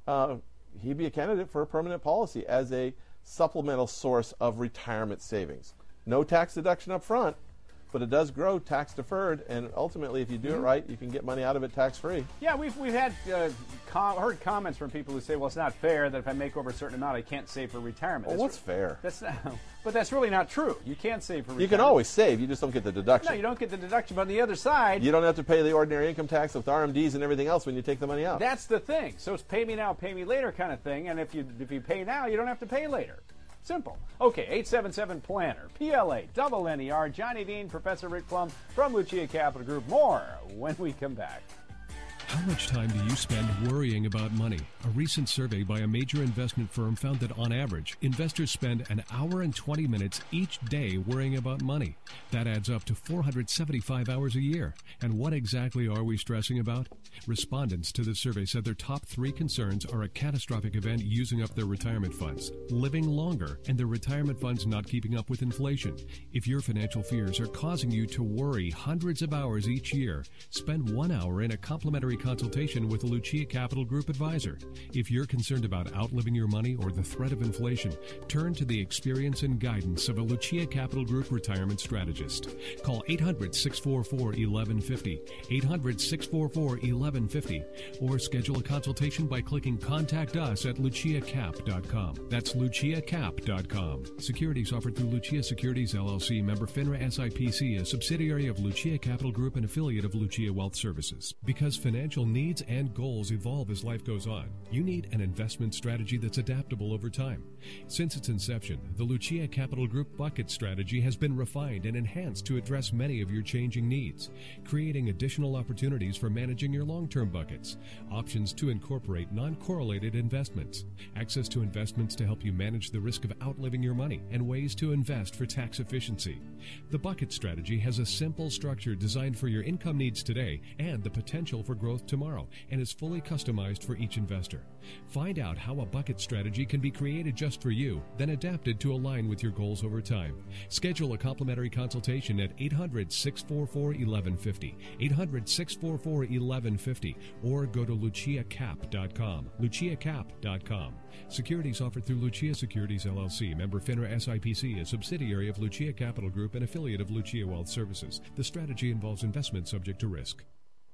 He'd be a candidate for a permanent policy as a supplemental source of retirement savings. No tax deduction up front, but it does grow tax deferred, and ultimately, if you do it right, you can get money out of it tax free. Yeah, we've had heard comments from people who say, well, it's not fair that if I make over a certain amount, I can't save for retirement. Well, what's fair? But that's really not true. You can save for retirement. You can always save. You just don't get the deduction. No, you don't get the deduction. But on the other side, you don't have to pay the ordinary income tax with RMDs and everything else when you take the money out. That's the thing. So it's pay me now, pay me later kind of thing. And if you pay now, you don't have to pay later. Simple. Okay, 877-PLANNER, PLANNER. Johnny Dean, Professor Rick Plum from Lucia Capital Group. More when we come back. How much time do you spend worrying about money? A recent survey by a major investment firm found that on average, investors spend an hour and 20 minutes each day worrying about money. That adds up to 475 hours a year. And what exactly are we stressing about? Respondents to the survey said their top 3 concerns are a catastrophic event using up their retirement funds, living longer, and their retirement funds not keeping up with inflation. If your financial fears are causing you to worry hundreds of hours each year, spend 1 hour in a complimentary consultation with a Lucia Capital Group advisor. If you're concerned about outliving your money or the threat of inflation, turn to the experience and guidance of a Lucia Capital Group retirement strategist. Call 800-644-1150, 800-644-1150, or schedule a consultation by clicking Contact Us at luciacap.com. That's luciacap.com. Securities offered through Lucia Securities LLC, member FINRA SIPC, a subsidiary of Lucia Capital Group and affiliate of Lucia Wealth Services. Because financial needs and goals evolve as life goes on, you need an investment strategy that's adaptable over time. Since its inception, the Lucia Capital Group Bucket Strategy has been refined and enhanced to address many of your changing needs, creating additional opportunities for managing your long-term buckets, options to incorporate non-correlated investments, access to investments to help you manage the risk of outliving your money, and ways to invest for tax efficiency. The Bucket Strategy has a simple structure designed for your income needs today and the potential for growth tomorrow, and is fully customized for each investor. Find out how a bucket strategy can be created just for you, then adapted to align with your goals over time. Schedule a complimentary consultation at 800-644-1150, 800-644-1150, or go to luciacap.com, luciacap.com. Securities offered through Lucia Securities LLC, member FINRA SIPC, a subsidiary of Lucia Capital Group and affiliate of Lucia Wealth Services. The strategy involves investment subject to risk.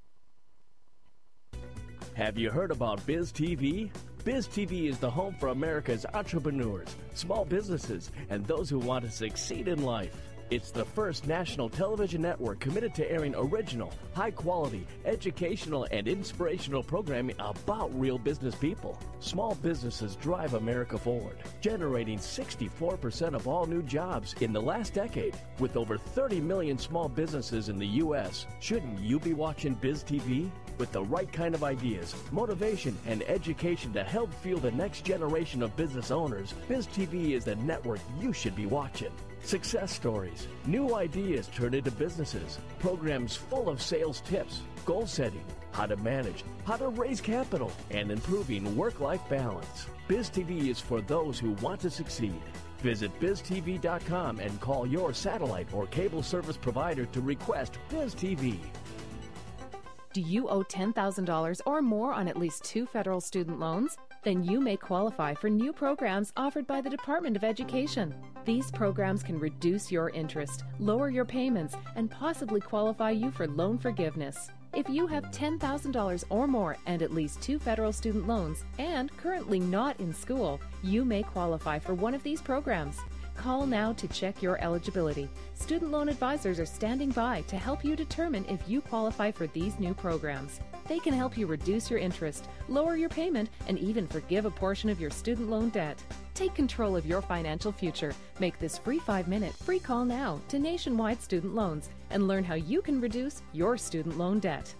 Have you heard about BizTV? BizTV is the home for America's entrepreneurs, small businesses, and those who want to succeed in life. It's the first national television network committed to airing original, high-quality, educational, and inspirational programming about real business people. Small businesses drive America forward, generating 64% of all new jobs in the last decade. With over 30 million small businesses in the U.S., shouldn't you be watching BizTV? With the right kind of ideas, motivation, and education to help fuel the next generation of business owners, BizTV is the network you should be watching. Success stories, new ideas turned into businesses, programs full of sales tips, goal setting, how to manage, how to raise capital, and improving work-life balance. BizTV is for those who want to succeed. Visit biztv.com and call your satellite or cable service provider to request BizTV. Do you owe $10,000 or more on at least 2 federal student loans? Then you may qualify for new programs offered by the Department of Education. These programs can reduce your interest, lower your payments, and possibly qualify you for loan forgiveness. If you have $10,000 or more and at least 2 federal student loans and currently not in school, you may qualify for one of these programs. Call now to check your eligibility. Student loan advisors are standing by to help you determine if you qualify for these new programs. They can help you reduce your interest, lower your payment, and even forgive a portion of your student loan debt. Take control of your financial future. Make this free 5-minute free call now to Nationwide Student Loans and learn how you can reduce your student loan debt.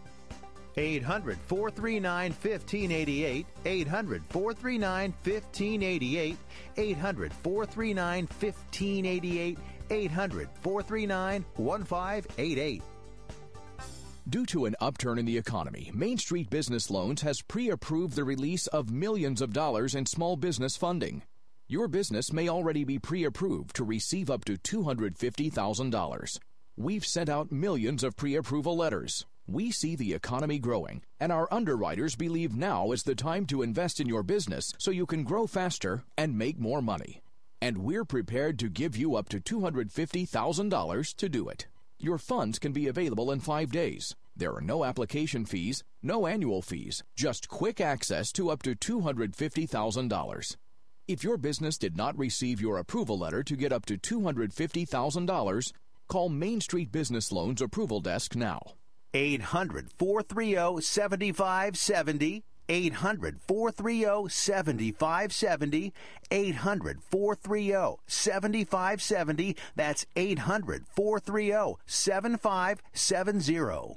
800-439-1588, 800-439-1588, 800-439-1588, 800-439-1588. Due to an upturn in the economy, Main Street Business Loans has pre-approved the release of millions of dollars in small business funding. Your business may already be pre-approved to receive up to $250,000. We've sent out millions of pre-approval letters. We see the economy growing, and our underwriters believe now is the time to invest in your business so you can grow faster and make more money. And we're prepared to give you up to $250,000 to do it. Your funds can be available in 5 days. There are no application fees, no annual fees, just quick access to up to $250,000. If your business did not receive your approval letter to get up to $250,000, call Main Street Business Loans Approval Desk now. 800-430-7570, 800-430-7570, 800-430-7570. That's 800-430-7570.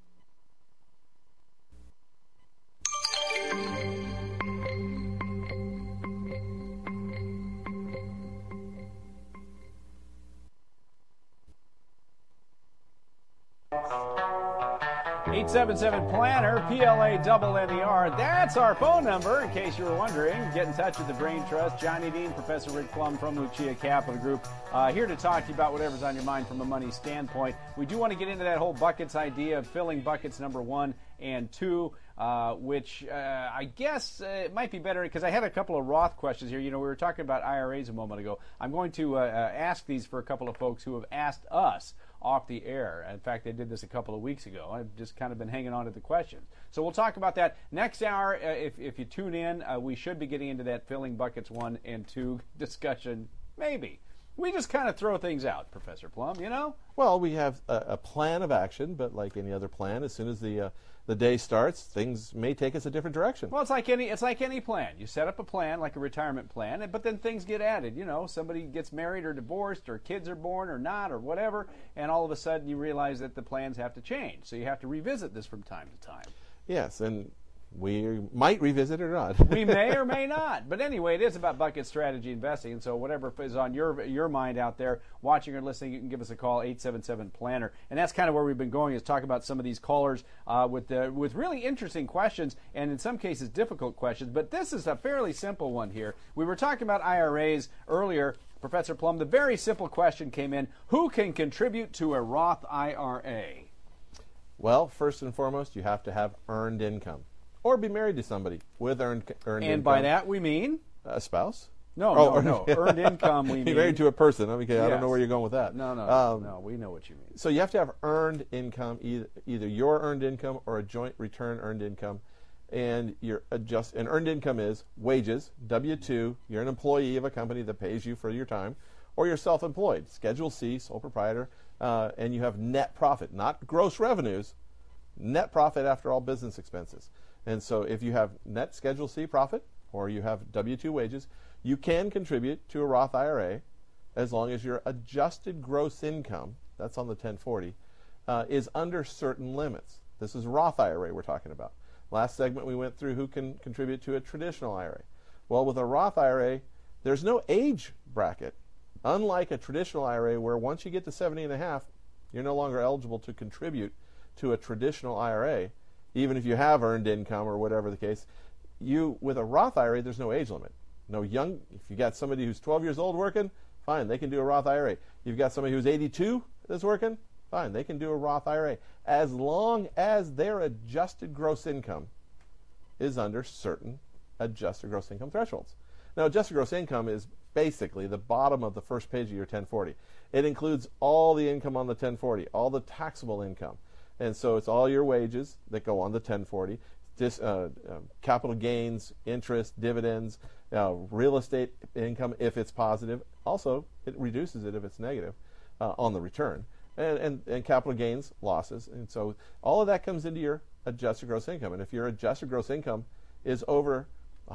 Planner, PLA-NER. That's our phone number, in case you were wondering. Get in touch with the Brain Trust. Johnny Dean, Professor Rick Plum from Lucia Capital Group, here to talk to you about whatever's on your mind from a money standpoint. We do want to get into that whole buckets idea of filling buckets number 1 and 2, which I guess it might be better, because I had a couple of Roth questions here. You know, we were talking about IRAs a moment ago. I'm going to ask these for a couple of folks who have asked us off the air. In fact, they did this a couple of weeks ago. I've just kind of been hanging on to the questions. So we'll talk about that next hour. If you tune in, we should be getting into that filling buckets 1 and 2 discussion. Maybe. We just kind of throw things out, Professor Plum, you know? Well, we have a plan of action, but like any other plan, as soon as the day starts, things may take us a different direction. Well, it's like any plan. You set up a plan, like a retirement plan, but then things get added. You know, somebody gets married or divorced, or kids are born or not, or whatever, and all of a sudden you realize that the plans have to change. So you have to revisit this from time to time. Yes, and we might revisit it or not. We may or may not. But anyway, it is about bucket strategy investing. And so whatever is on your mind out there, watching or listening, you can give us a call, 877-PLANNER. And that's kind of where we've been going, is talk about some of these callers with really interesting questions, and in some cases difficult questions. But this is a fairly simple one here. We were talking about IRAs earlier, Professor Plum. The very simple question came in: who can contribute to a Roth IRA? Well, first and foremost, you have to have earned income, or be married to somebody with earned income. And by that we mean? A spouse? No. Earned income, we mean. Be married to a person. Okay, yes. I don't know where you're going with that. No, we know what you mean. So you have to have earned income, either your earned income or a joint return earned income. And and earned income is wages, W-2, you're an employee of a company that pays you for your time, or you're self-employed, Schedule C, sole proprietor, and you have net profit, not gross revenues, net profit after all business expenses. And so if you have net Schedule C profit, or you have W-2 wages, you can contribute to a Roth IRA as long as your adjusted gross income, that's on the 1040, is under certain limits. This is Roth IRA we're talking about. Last segment we went through who can contribute to a traditional IRA. Well, with a Roth IRA, there's no age bracket. Unlike a traditional IRA where once you get to 70 and a half, you're no longer eligible to contribute to a traditional IRA, even if you have earned income or whatever the case. With a Roth IRA, there's no age limit. If you got somebody who's 12 years old working, fine, they can do a Roth IRA. You've got somebody who's 82 that's working, fine, they can do a Roth IRA, as long as their adjusted gross income is under certain adjusted gross income thresholds. Now, adjusted gross income is basically the bottom of the first page of your 1040. It includes all the income on the 1040, all the taxable income. And so it's all your wages that go on the 1040. Capital gains, interest, dividends, real estate income if it's positive. Also, it reduces it if it's negative on the return. And capital gains, losses. And so all of that comes into your adjusted gross income. And if your adjusted gross income is over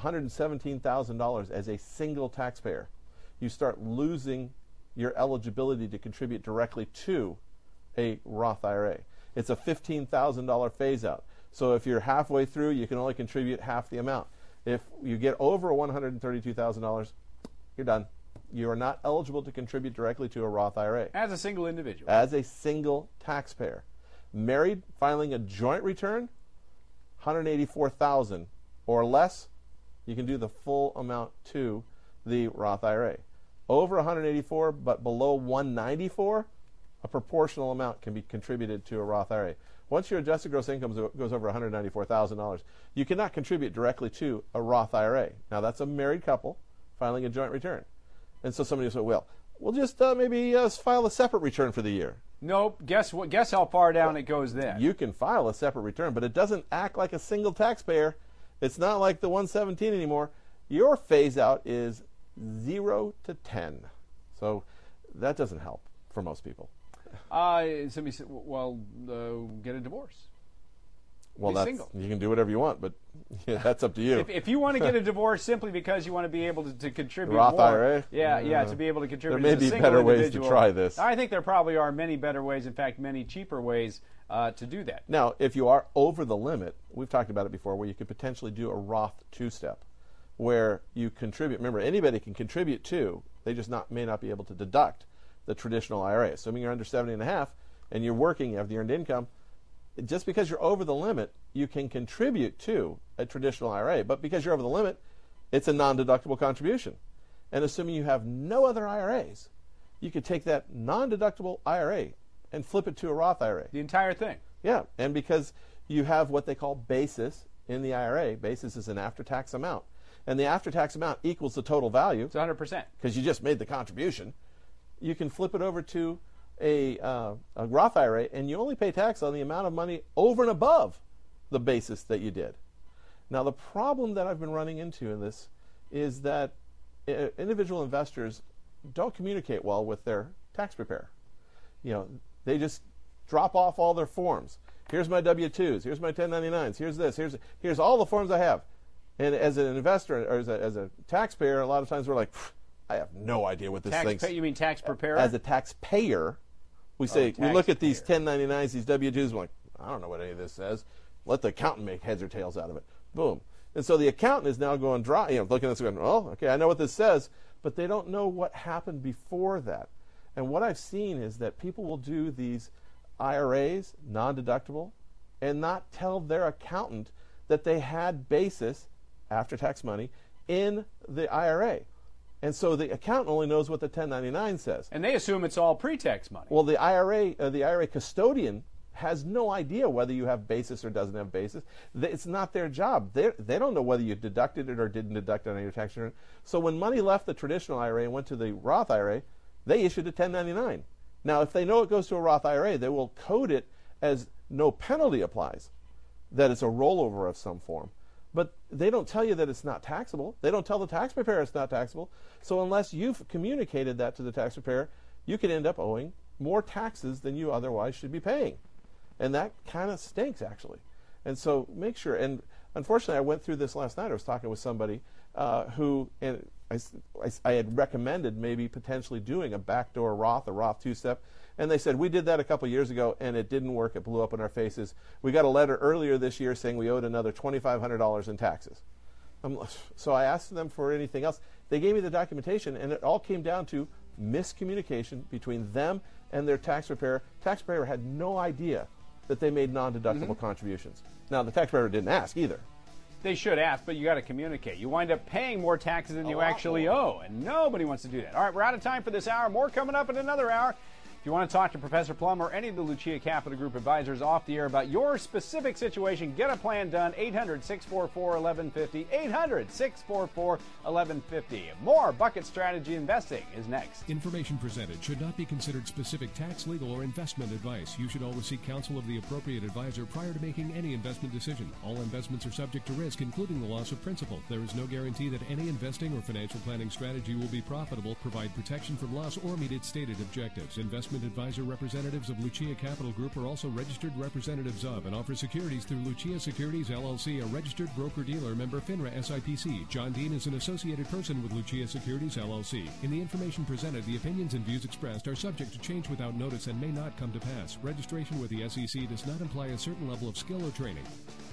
$117,000 as a single taxpayer, you start losing your eligibility to contribute directly to a Roth IRA. It's a $15,000 phase out. So if you're halfway through, you can only contribute half the amount. If you get over $132,000, you're done. You are not eligible to contribute directly to a Roth IRA. As a single individual. As a single taxpayer. Married, filing a joint return, $184,000 or less, you can do the full amount to the Roth IRA. Over $184,000 but below $194,000, a proportional amount can be contributed to a Roth IRA. Once your adjusted gross income goes over $194,000, you cannot contribute directly to a Roth IRA. Now, that's a married couple filing a joint return. And so somebody will say, well, we'll just maybe file a separate return for the year. Nope. Guess what? Guess how far down it goes then. You can file a separate return, but it doesn't act like a single taxpayer. It's not like the 117 anymore. Your phase out is 0 to 10. So that doesn't help for most people. Somebody said, well, get a divorce. Well, Be single. You can do whatever you want, but that's up to you. If you want to get a divorce simply because you want to be able to contribute Roth more, IRA? to be able to contribute. There may be better ways to try this. I think there probably are many better ways. In fact, many cheaper ways to do that. Now, if you are over the limit, we've talked about it before, where you could potentially do a Roth two-step, where you contribute. Remember, anybody can contribute to. They just may not be able to deduct the traditional IRA. Assuming you're under 70.5 and you're working, you have the earned income. Just because you're over the limit, you can contribute to a traditional IRA. But because you're over the limit, it's a non-deductible contribution. And assuming you have no other IRAs, you could take that non-deductible IRA and flip it to a Roth IRA. The entire thing. Yeah, and because you have what they call basis in the IRA, basis is an after-tax amount. And the after-tax amount equals the total value. It's 100%. Because you just made the contribution. You can flip it over to a Roth IRA, and you only pay tax on the amount of money over and above the basis that you did. Now, the problem that I've been running into in this is that individual investors don't communicate well with their tax preparer. You know, they just drop off all their forms. Here's my W-2s. Here's my 1099s. Here's this. Here's all the forms I have. And as an investor or as a taxpayer, a lot of times we're like, I have no idea what this thing. You mean tax preparer? As a taxpayer, we say we look at these 1099s, these W-2s, we're like, I don't know what any of this says. Let the accountant make heads or tails out of it. Boom. And so the accountant is now going dry, looking at this and going, oh, okay, I know what this says, but they don't know what happened before that. And what I've seen is that people will do these IRAs, non-deductible, and not tell their accountant that they had basis, after-tax money, in the IRA. And so the accountant only knows what the 1099 says. And they assume it's all pre-tax money. Well, the IRA custodian has no idea whether you have basis or doesn't have basis. It's not their job. They don't know whether you deducted it or didn't deduct it on your tax return. So when money left the traditional IRA and went to the Roth IRA, they issued a 1099. Now, if they know it goes to a Roth IRA, they will code it as no penalty applies, that it's a rollover of some form. But they don't tell you that it's not taxable. They don't tell the tax preparer it's not taxable. So unless you've communicated that to the tax preparer, you could end up owing more taxes than you otherwise should be paying. And that kind of stinks, actually. And so make sure. And unfortunately, I went through this last night. I was talking with somebody who, and I had recommended maybe potentially doing a backdoor Roth, a Roth two-step. And they said, we did that a couple years ago, and it didn't work. It blew up in our faces. We got a letter earlier this year saying we owed another $2,500 in taxes. So I asked them for anything else. They gave me the documentation, and it all came down to miscommunication between them and their tax preparer. Tax preparer had no idea that they made non-deductible contributions. Now, the tax preparer didn't ask either. They should ask, but you got to communicate. You wind up paying more taxes than you actually owe, and nobody wants to do that. All right, we're out of time for this hour. More coming up in another hour. If you want to talk to Professor Plum or any of the Lucia Capital Group advisors off the air about your specific situation, get a plan done. 800-644-1150. 800-644-1150. More Bucket Strategy Investing is next. Information presented should not be considered specific tax, legal, or investment advice. You should always seek counsel of the appropriate advisor prior to making any investment decision. All investments are subject to risk, including the loss of principal. There is no guarantee that any investing or financial planning strategy will be profitable, provide protection from loss, or meet its stated objectives. Investment advisor representatives of Lucia Capital Group are also registered representatives of and offer securities through Lucia Securities LLC, a registered broker-dealer, member FINRA SIPC. John Dean is an associated person with Lucia Securities LLC. In the information presented, the opinions and views expressed are subject to change without notice and may not come to pass. Registration with the SEC does not imply a certain level of skill or training.